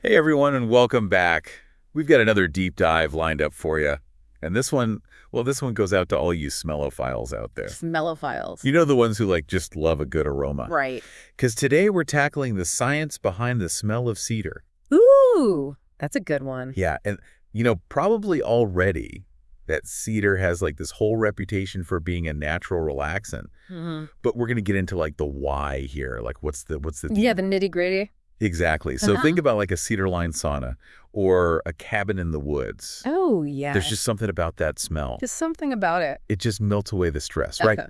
Hey everyone, and welcome back. We've got another deep dive lined up for you. And this one, well, this one goes out to all you smellophiles out there. Smellophiles. You know, the ones who just love a good aroma. Right. Because today we're tackling the science behind the smell of cedar. Ooh, that's a good one. Yeah, and probably already that cedar has this whole reputation for being a natural relaxant. But we're going to get into the why here. What's the Yeah, the nitty-gritty. Exactly. So think about a cedar-lined sauna or a cabin in the woods. Oh, yeah. There's just something about that smell. Just something about it. It just melts away the stress, right?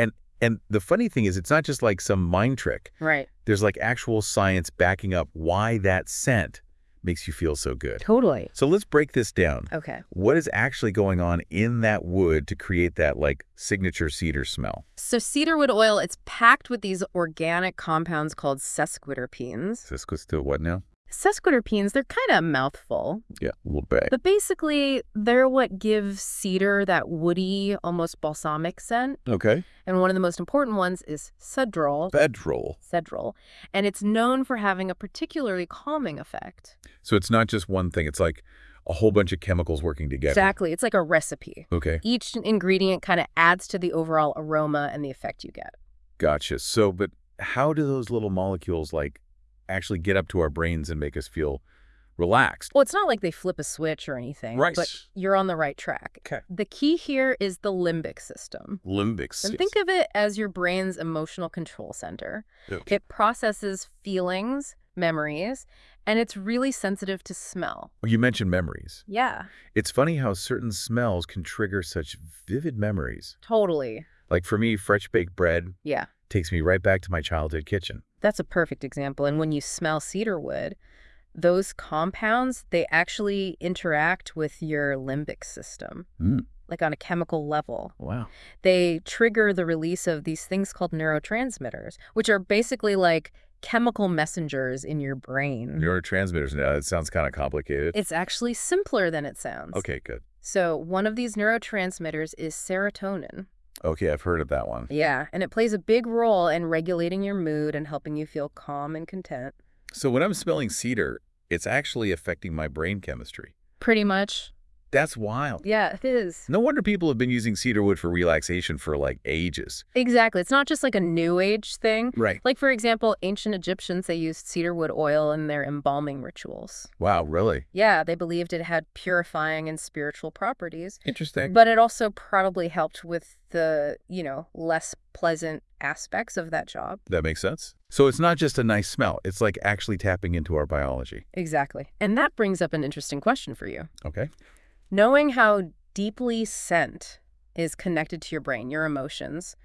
And the funny thing is, it's not just some mind trick. Right. There's actual science backing up why that scent makes you feel so good. Totally. So let's break this down. Okay. What is actually going on in that wood to create that signature cedar smell? So cedarwood oil, it's packed with these organic compounds called sesquiterpenes. Sesquiterpenes what now? Sesquiterpenes, they're kind of a mouthful. Yeah, a little bit. But basically, they're what gives cedar that woody, almost balsamic scent. Okay. And one of the most important ones is cedrol. Cedrol. And it's known for having a particularly calming effect. So it's not just one thing. It's a whole bunch of chemicals working together. Exactly. It's like a recipe. Okay. Each ingredient kind of adds to the overall aroma and the effect you get. Gotcha. So, but how do those little molecules actually get up to our brains and make us feel relaxed? Well, it's not like they flip a switch or anything. Right. But you're on the right track. Okay. The key here is the limbic system. Limbic system. And think of it as your brain's emotional control center. Okay. It processes feelings, memories, and it's really sensitive to smell. Well, you mentioned memories. Yeah. It's funny how certain smells can trigger such vivid memories. Totally. For me, fresh baked bread takes me right back to my childhood kitchen. That's a perfect example. And when you smell cedarwood, those compounds, they actually interact with your limbic system, on a chemical level. Wow. They trigger the release of these things called neurotransmitters, which are basically chemical messengers in your brain. Neurotransmitters. Now, it sounds kind of complicated. It's actually simpler than it sounds. Okay, good. So one of these neurotransmitters is serotonin. Okay, I've heard of that one. Yeah, and it plays a big role in regulating your mood and helping you feel calm and content. So when I'm smelling cedar, it's actually affecting my brain chemistry. Pretty much. That's wild. Yeah, it is. No wonder people have been using cedarwood for relaxation for ages. Exactly. It's not just a new age thing. Right. For example, ancient Egyptians, they used cedarwood oil in their embalming rituals. Wow, really? Yeah, they believed it had purifying and spiritual properties. Interesting. But it also probably helped with the, less pleasant aspects of that job. That makes sense. So it's not just a nice smell. It's actually tapping into our biology. Exactly. And that brings up an interesting question for you. Okay. Knowing how deeply scent is connected to your brain, your emotions,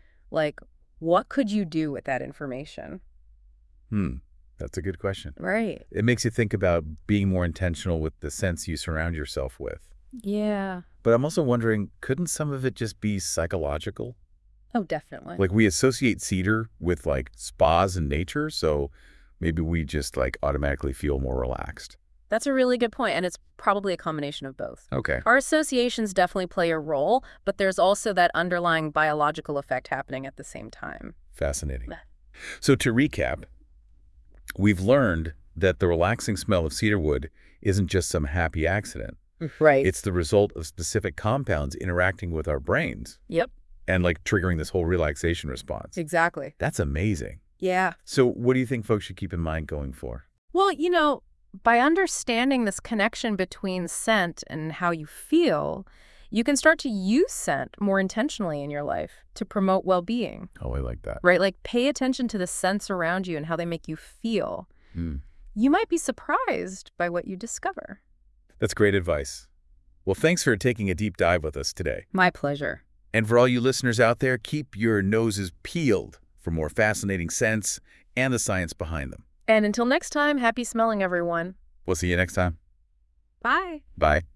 what could you do with that information? That's a good question. Right. It makes you think about being more intentional with the scents you surround yourself with. Yeah. But I'm also wondering, couldn't some of it just be psychological? Oh, definitely. We associate cedar with spas and nature, so maybe we just automatically feel more relaxed. That's a really good point, and it's probably a combination of both. Okay. Our associations definitely play a role, but there's also that underlying biological effect happening at the same time. Fascinating. So to recap, we've learned that the relaxing smell of cedarwood isn't just some happy accident. Right. It's the result of specific compounds interacting with our brains. Yep. And triggering this whole relaxation response. Exactly. That's amazing. Yeah. So what do you think folks should keep in mind going forward? Well, by understanding this connection between scent and how you feel, you can start to use scent more intentionally in your life to promote well-being. Oh, I like that. Right? Pay attention to the scents around you and how they make you feel. You might be surprised by what you discover. That's great advice. Well, thanks for taking a deep dive with us today. My pleasure. And for all you listeners out there, keep your noses peeled for more fascinating scents and the science behind them. And until next time, happy smelling, everyone. We'll see you next time. Bye. Bye.